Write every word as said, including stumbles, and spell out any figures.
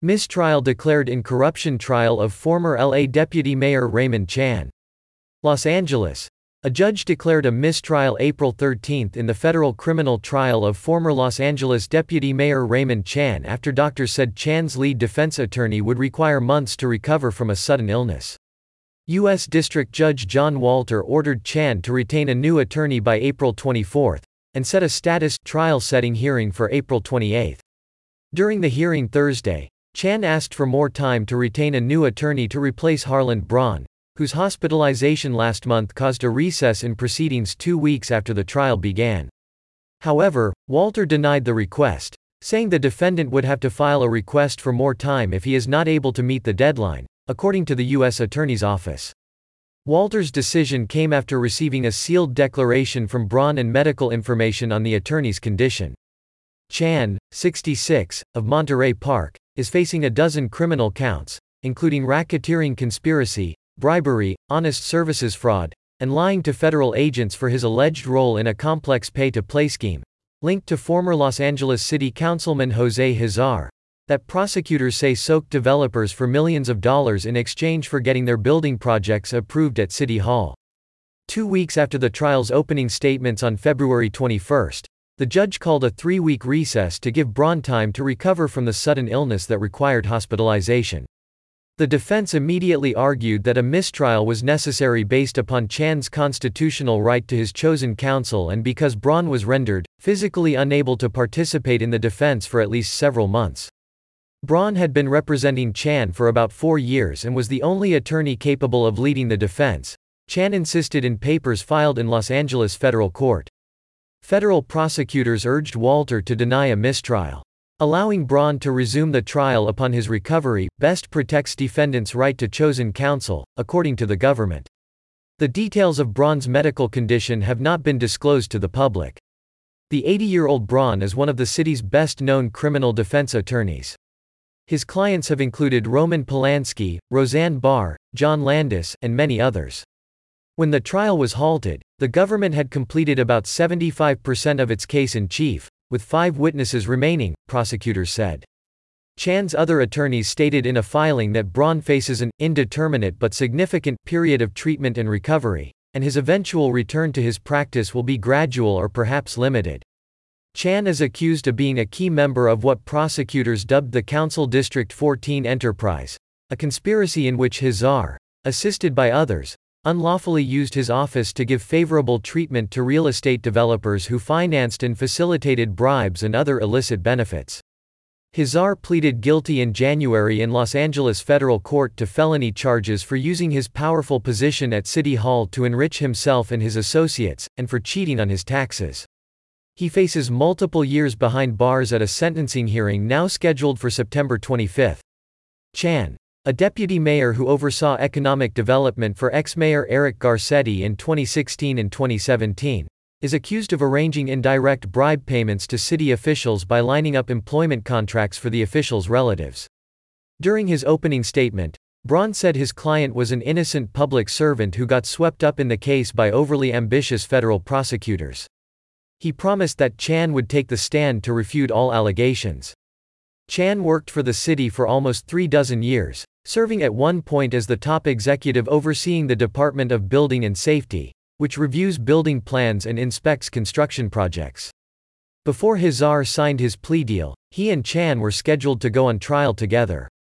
Mistrial declared in corruption trial of former L A Deputy Mayor Raymond Chan. Los Angeles. A judge declared a mistrial April thirteenth in the federal criminal trial of former Los Angeles Deputy Mayor Raymond Chan after doctors said Chan's lead defense attorney would require months to recover from a sudden illness. U S District Judge John Walter ordered Chan to retain a new attorney by April twenty-fourth, and set a status trial-setting hearing for April twenty-eighth. During the hearing Thursday, Chan asked for more time to retain a new attorney to replace Harland Braun, whose hospitalization last month caused a recess in proceedings two weeks after the trial began. However, Walter denied the request, saying the defendant would have to file a request for more time if he is not able to meet the deadline, according to the U S Attorney's Office. Walter's decision came after receiving a sealed declaration from Braun and medical information on the attorney's condition. Chan, sixty-six, of Monterey Park, is facing a dozen criminal counts, including racketeering conspiracy, bribery, honest services fraud, and lying to federal agents for his alleged role in a complex pay-to-play scheme, linked to former Los Angeles City Councilman Jose Huizar, that prosecutors say soaked developers for millions of dollars in exchange for getting their building projects approved at City Hall. Two weeks after the trial's opening statements on February twenty-first, the judge called a three-week recess to give Braun time to recover from the sudden illness that required hospitalization. The defense immediately argued that a mistrial was necessary based upon Chan's constitutional right to his chosen counsel and because Braun was rendered physically unable to participate in the defense for at least several months. Braun had been representing Chan for about four years and was the only attorney capable of leading the defense, Chan insisted in papers filed in Los Angeles federal court. Federal prosecutors urged Walter to deny a mistrial. Allowing Braun to resume the trial upon his recovery best protects defendants' right to chosen counsel, according to the government. The details of Braun's medical condition have not been disclosed to the public. The eighty-year-old Braun is one of the city's best-known criminal defense attorneys. His clients have included Roman Polanski, Roseanne Barr, John Landis, and many others. When the trial was halted, the government had completed about seventy-five percent of its case in chief, with five witnesses remaining, prosecutors said. Chan's other attorneys stated in a filing that Braun faces an indeterminate but significant period of treatment and recovery, and his eventual return to his practice will be gradual or perhaps limited. Chan is accused of being a key member of what prosecutors dubbed the Council District fourteen enterprise, a conspiracy in which Huizar, assisted by others, unlawfully used his office to give favorable treatment to real estate developers who financed and facilitated bribes and other illicit benefits. Huizar pleaded guilty in January in Los Angeles federal court to felony charges for using his powerful position at City Hall to enrich himself and his associates, and for cheating on his taxes. He faces multiple years behind bars at a sentencing hearing now scheduled for September twenty-fifth. Chan, a deputy mayor who oversaw economic development for ex-mayor Eric Garcetti in twenty sixteen and twenty seventeen, is accused of arranging indirect bribe payments to city officials by lining up employment contracts for the officials' relatives. During his opening statement, Braun said his client was an innocent public servant who got swept up in the case by overly ambitious federal prosecutors. He promised that Chan would take the stand to refute all allegations. Chan worked for the city for almost three dozen years, serving at one point as the top executive overseeing the Department of Building and Safety, which reviews building plans and inspects construction projects. Before Huizar signed his plea deal, he and Chan were scheduled to go on trial together.